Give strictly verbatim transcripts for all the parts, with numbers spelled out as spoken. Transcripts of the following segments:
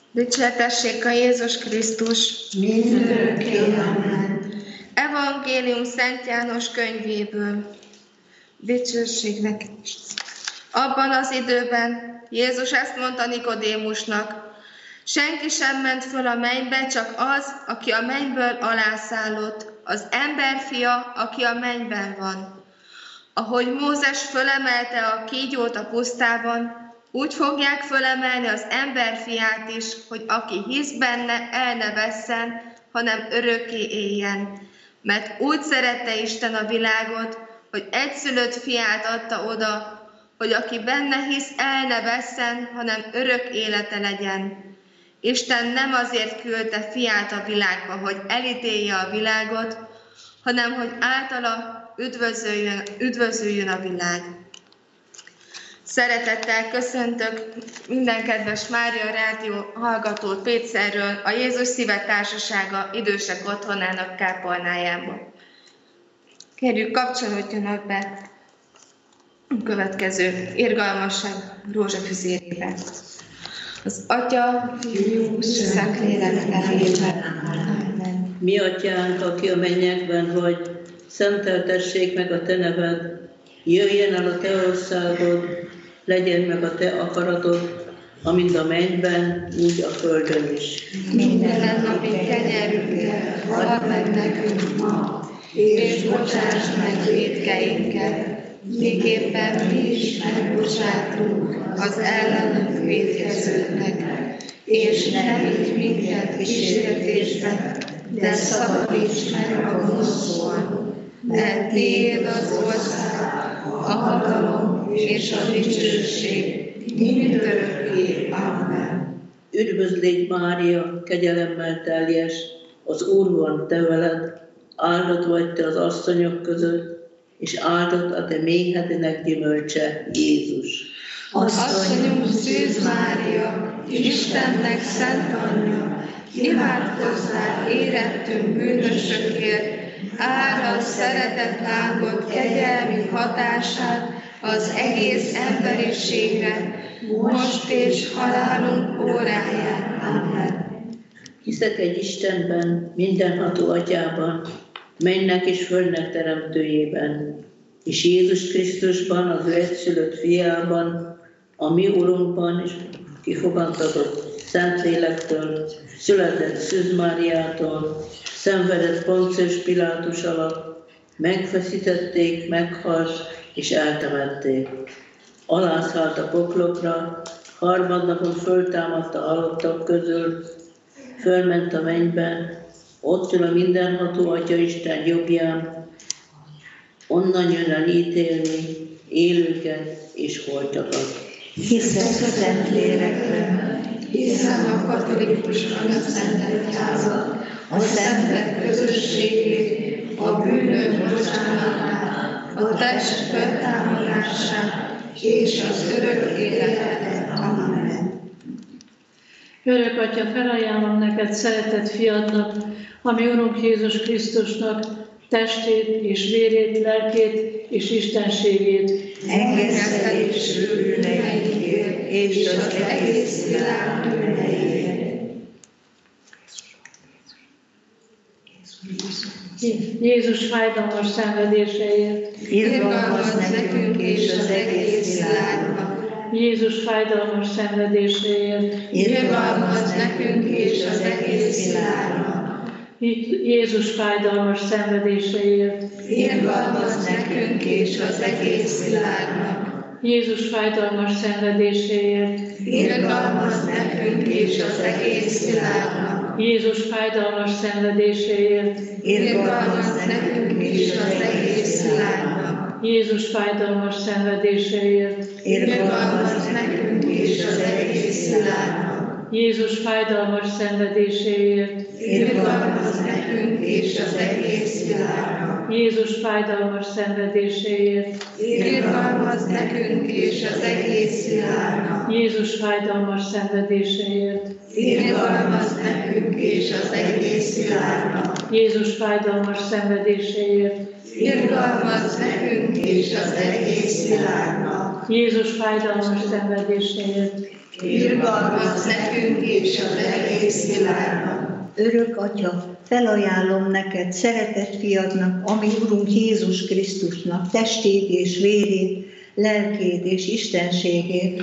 Dicsértessék a Jézus Krisztus! Mindörökké, amen. Evangélium Szent János könyvéből. Dicsőség neki. Abban az időben Jézus ezt mondta Nikodémusnak: senki sem ment föl a mennybe, csak az, aki a mennyből alászállott, az emberfia, aki a mennyben van. Ahogy Mózes fölemelte a kígyót a pusztában, úgy fogják fölemelni az emberfiát is, hogy aki hisz benne, el ne vesszen, hanem örökké éljen. Mert úgy szerette Isten a világot, hogy egyszülött fiát adta oda, hogy aki benne hisz, el ne vesszen, hanem örök élete legyen. Isten nem azért küldte fiát a világba, hogy elítélje a világot, hanem hogy általa üdvözöljön, üdvözöljön a világ. Szeretettel köszöntök minden kedves Mária Rádió hallgatót Pécserről, a Jézus Szíve Társasága idősek otthonának kápolnájába. Kérjük, kapcsolódjanak be a következő irgalmasság rózsafüzérébe. Az Atya, Fiú és Szentlélek nevében. Amen. Mi atyánk, aki a mennyekben vagy, szenteltessék meg a te neved, jöjjön el a te országod, legyen meg a te akaratod, amint a mennyben, úgy a földön is. Minden napi kenyerünket add meg nekünk ma, és bocsáss meg vétkeinket, miképpen mi is megbocsátunk az ellenünk vétkezőknek, és ne vigy minket kísértésbe, de szabadíts meg a gonosztól, mert tiéd az ország, a hatalom és a dicsőség mindörökké. Amen. Üdvözlégy Mária, kegyelemmel teljes, az Úr van te veled, áldott vagy te az asszonyok között, és áldott a te méhedének gyümölcse, Jézus. Asszonyunk Szűz Mária, Istennek szent anyja, imádkozzál érettünk bűnösökért, árad szeretett lángot kegyelmi hatását az egész emberiségre, most és halálunk óráján. Amen. Hiszek egy Istenben, mindenható Atyában, mennek és földnek teremtőjében, és Jézus Krisztusban, az ő egyszülött fiában, a mi Urunkban, és kifogantatott Szentlélektől, született Szűz Máriától, szenvedett Poncius Pilátus alatt, megfeszítették, meghalt és eltemették. Alászállt a poklokra, harmadnapon föltámadt a halottak közül, fölment a mennybe, ott ül a mindenható Atya Isten jobbján, onnan jön el ítélni élőket és holtakat. Hiszek a Szentlélekben, hiszem a katolikus anyaszentegyházat, a szentek közösségét, a bűnök bocsánatát, a test feltámadását és az örök életet. Amen. Örök Atya, felajánlom neked szeretett fiadnak, ami Urunk Jézus Krisztusnak testét és vérét, lelkét és istenségét, Engesztelésű bűneinkért és az egész világ bűneiért. Jézus fájdalmas szenvedéseért, Irgalmazz nekünk és az egész világnak. Jézus fájdalmas szenvedéseért, Irgalmazz nekünk és az egész világnak. Jézus fájdalmas szenvedéseért, Irgalmazz nekünk és az egész világnak. Jézus fájdalmas szenvedéseért, Irgalmazz nekünk és az egész világnak. Jézus fájdalmas szenvedéseért, Irgalmazz nekünk és az egész világnak. Jézus fájdalmas szenvedéseért, Irgalmazz nekünk és az egész világnak. Jézus fájdalmas szenvedéseért, Irgalmazz nekünk és az egész világnak. Jézus fájdalmas szenvedéseért, Irgalmazz nekünk és az egész világnak. Jézus fájdalmas szenvedéseért, Irgalmazz nekünk és az egész világnak. Jézus fájdalmas szenvedéseért, Irgalmazz nekünk és az egész világnak. Jézus fájdalmas szenvedéséért, irgalmaz nekünk és az egész világnak. Örök Atya, felajánlom neked szeretett fiadnak, ami Urunk Jézus Krisztusnak testét és vérét, lelkét és istenségét,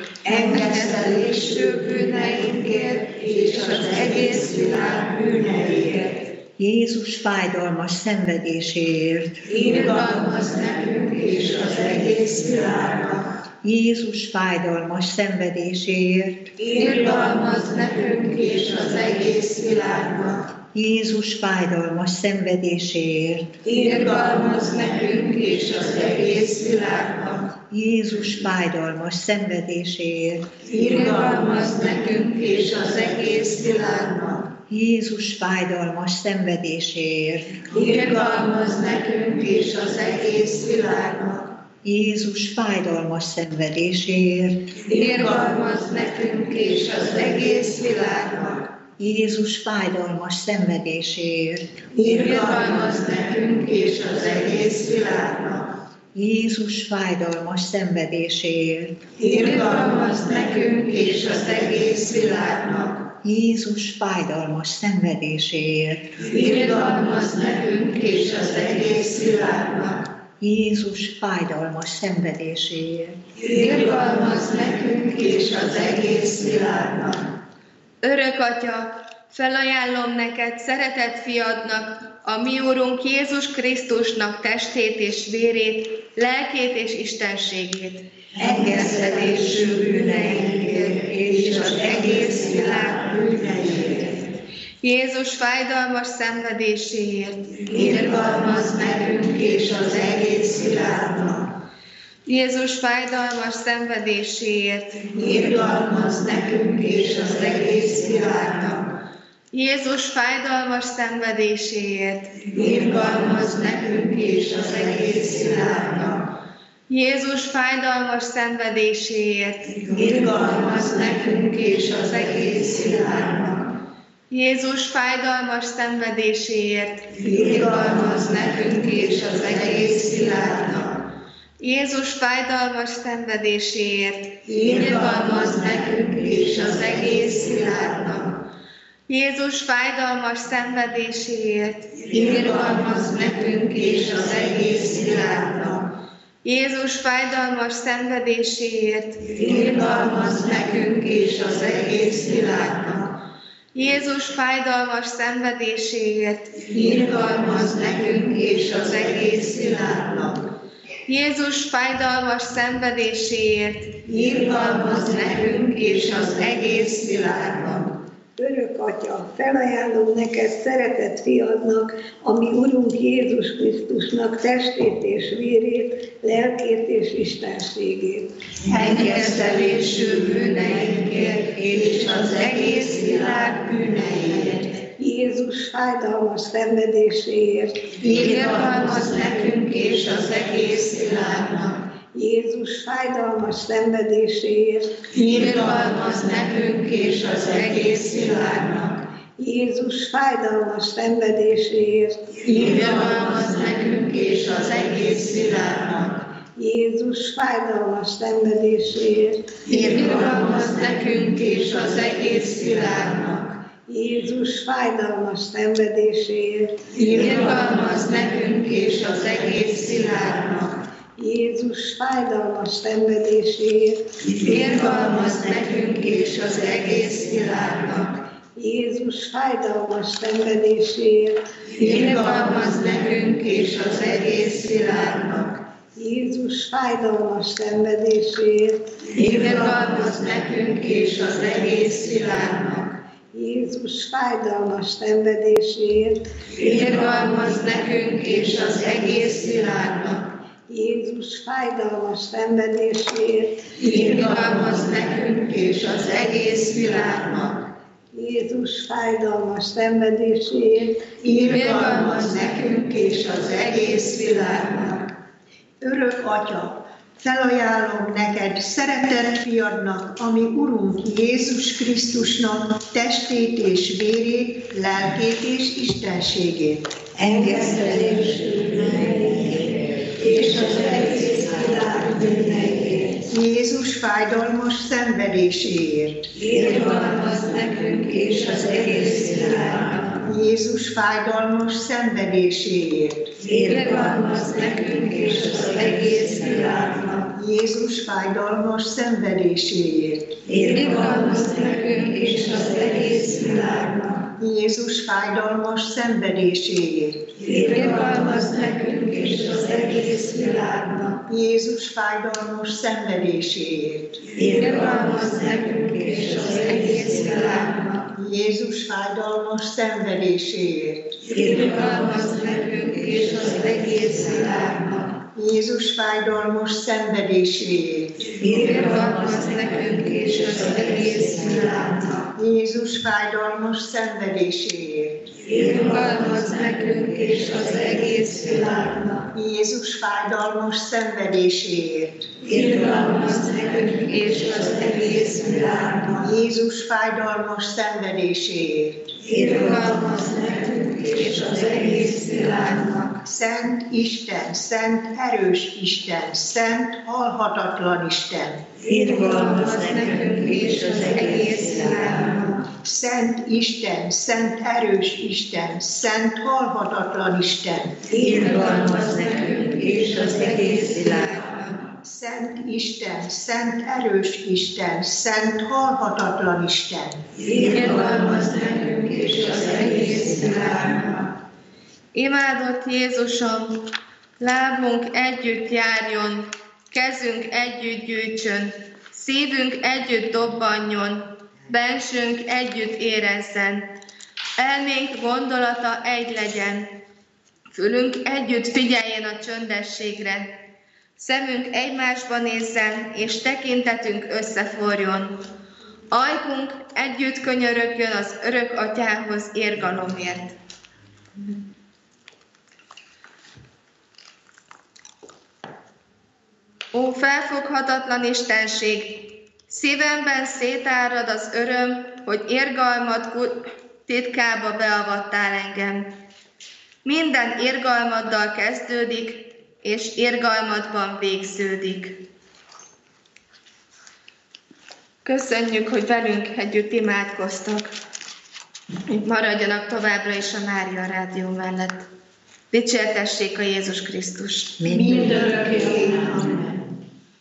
Engesztelésű bűneinkért és az egész világ bűneiért. Jézus fájdalmas szenvedéséért, Irgalmaz nekünk és az egész világnak. Jézus fájdalmas szenvedéséért, Irgalmaz nekünk és az egész világnak. Jézus fájdalmas szenvedéséért, Irgalmaz nekünk és az egész világnak. Jézus fájdalmas szenvedéséért, Irgalmaz nekünk és az egész világnak. Jézus fájdalmas szenvedéséért, Irgalmaz nekünk és az egész világnak. Jézus fájdalmas szenvedéséért, Irgalmaz nekünk és az egész világnak. Jézus fájdalmas szenvedéséért, Irgalmaz nekünk és az egész világnak. Jézus fájdalmas szenvedéséért, Irgalmaz nekünk és az egész világnak. Jézus fájdalmas szenvedéséért, Irgalmaz nekünk és az egész világnak. Jézus fájdalmas szenvedéséért, Irgalmaz nekünk és az egész világnak. Örök Atya, felajánlom neked szeretett fiadnak, a mi Úrunk Jézus Krisztusnak testét és vérét, lelkét és istenségét. Engesztelésű bűneinkért és az egész világ bűneiért. Jézus fájdalmas szenvedéséért. Irgalmaz nekünk és az egész világnak. Jézus fájdalmas szenvedéséért. Irgalmaz nekünk és az egész világnak. Jézus fájdalmas szenvedéséért. Irgalmaz nekünk és az egész világnak. Jézus fájdalmas szenvedéséért. Irgalmaz nekünk és az egész világnak. Jézus fájdalmas szenvedéséért. Irgalmaz nekünk és az egész világnak. Jézus fájdalmas szenvedéséért. Irgalmaz nekünk és az egész világnak. Jézus fájdalmas szenvedéséért. Irgalmaz nekünk és az egész világnak. Jézus fájdalmas szenvedéséért. Irgalmaz nekünk és az egész világnak. Jézus fájdalmas szenvedéséért. Irgalmaz nekünk és az egész világnak. Jézus fájdalmas szenvedéséért. Irgalmaz nekünk és az egész világnak. Örök Atya, felajánlom neked szeretett fiadnak, ami Urunk Jézus Krisztusnak testét és vérét, lelkét és istenségét. Engesztelésű bűneinkért és az egész világ bűneiért. Jézus fájdalmas szenvedéséért, Irgalmaz nekünk és az egész világnak. Jézus fájdalmas szenvedéséért, Irgalmaz nekünk és az egész világnak. Jézus fájdalmas szenvedéséért, Irgalmaz nekünk és az egész világnak. Jézus fájdalmas szenvedéséért, Irgalmaz nekünk és az egész világnak. Jézus fájdalmas szenvedéséért, Irgalmaz nekünk és az egész világnak. Jézus fájdalmas szenvedéséért, Irgalmaz nekünk és az egész világnak. Jézus fájdalmas szenvedéséért, Irgalmaz nekünk és az egész világnak. Jézus fájdalmas szenvedéséért, Irgalmaz nekünk és az egész világnak. Jézus fájdalmas szenvedéséért, Irgalmaz nekünk és az egész világnak. Jézus fájdalmas szenvedéséért, Irgalmaz nekünk és az egész világnak. Jézus fájdalmas szenvedéséért, Irgalmaz nekünk és az egész világnak. Örök Atya, felajánlom neked szeretett fiadnak, ami Urunk Jézus Krisztusnak testét és vérét, lelkét és istenségét. Engesztelésű bűneinkért és az egész világ bűneiért. fájdalmas szenvedéséért. Irgalmazz nekünk és az egész világnak. Jézus fájdalmas szenvedéséért. Irgalmazz nekünk és az egész világnak. Jézus fájdalmas szenvedéséért. Irgalmazz nekünk és az egész világnak. Jézus fájdalmas szenvedéséért. Irgalmazz nekünk és az egész világnak. Jézus fájdalmas szenvedéséért. Irgalmazz nekünk és az egész világnak. Jézus fájdalmas szenvedéséért. Irgalmazz nekünk és az egész világnak. Jézus fájdalmas szenvedéséért. Irgalmazz nekünk és az egész világnak. Jézus fájdalmas szenvedéséért. Irgalmazz nekünk és az egész világnak. Jézus fájdalmas szenvedéséért. Irgalmazz nekünk és az egész világnak. Jézus fájdalmas szenvedéséért. Irgalmazz nekünk és az egész világnak. Szent Isten, szent erős Isten, szent halhatatlan Isten. Irgalmazz nekünk és az egész világnak. Szent Isten, szent erős Isten, szent halhatatlan Isten. Irgalmazz nekünk és az egész világnak. Szent Isten, szent erős Isten, szent halhatatlan Isten. Irgalmazz nekünk és az egész világnak. Imádott Jézusom, lábunk együtt járjon, kezünk együtt gyűjtsön, szívünk együtt dobbanjon, bensünk együtt érezzen, elménk gondolata egy legyen, fülünk együtt figyeljen a csöndességre, szemünk egymásba nézzen, és tekintetünk összeforjon, ajkunk együtt könyörögjön az örök atyához érgalomért. Ó, felfoghatatlan Istenség, szívemben szétárad az öröm, hogy irgalmad titkába beavattál engem. Minden irgalmaddal kezdődik, és irgalmadban végződik. Köszönjük, hogy velünk együtt imádkoztak. Maradjanak továbbra is a Mária Rádió mellett. Dicsértessék a Jézus Krisztus. Mindörökké.